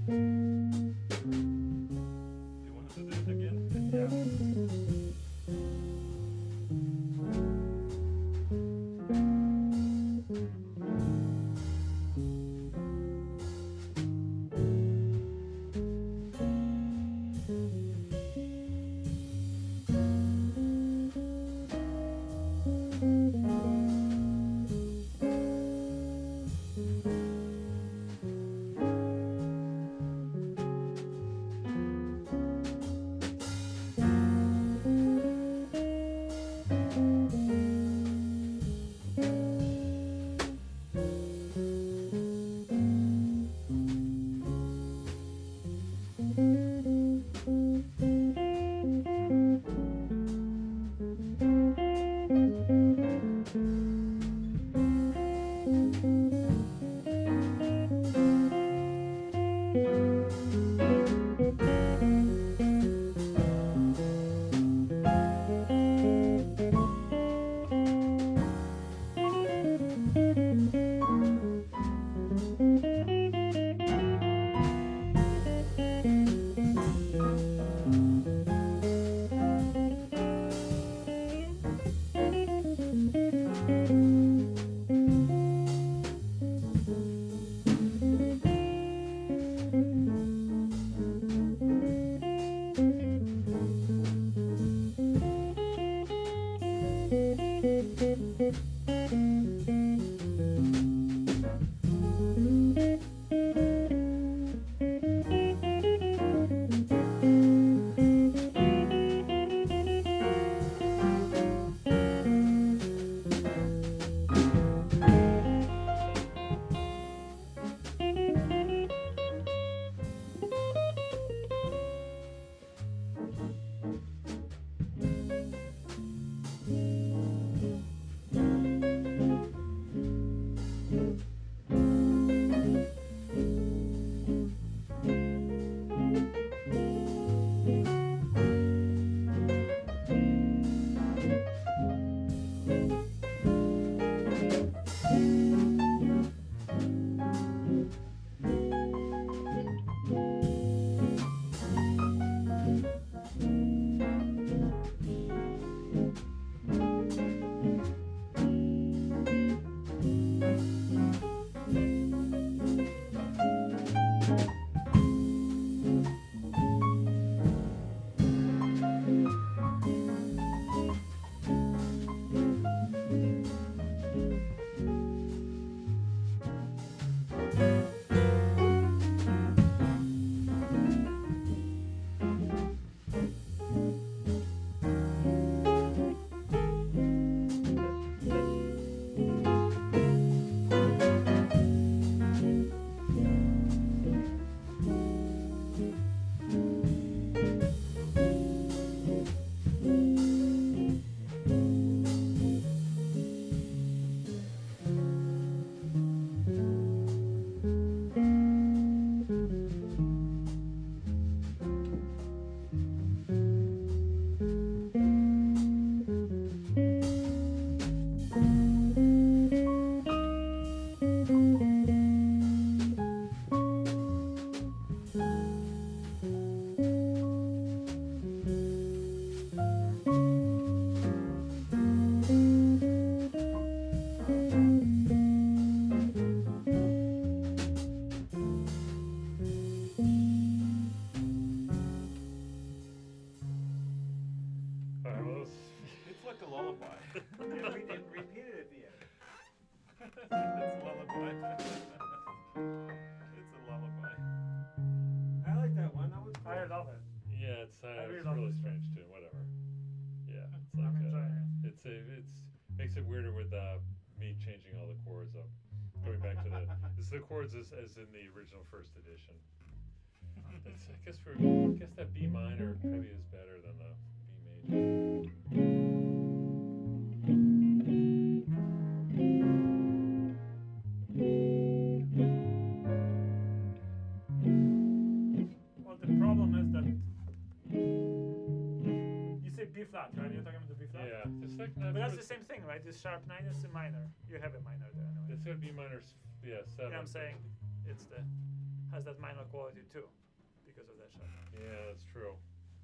You want to do it again? It's like a lullaby. Yeah, we didn't repeat it at the end. It's a lullaby. It's a lullaby. I like that one. That was cool. I love it. Yeah, it's really it's love really this one. strange too. Whatever. Yeah, it's I'm like enjoying it. it's makes it weirder with me changing all the chords up. Going back to it's the chords as in the original first edition. It's, I guess that B minor probably is better than the B major. Well, the problem is that you say B flat, right? You're talking about the B flat. Yeah, just like that. But that's the same thing, right? This sharp 9 is a minor. You have a minor there anyway. It's gonna be minor. Yeah, 7. Yeah, I'm saying it's the has that minor quality too, because of that sharp. Yeah, that's true.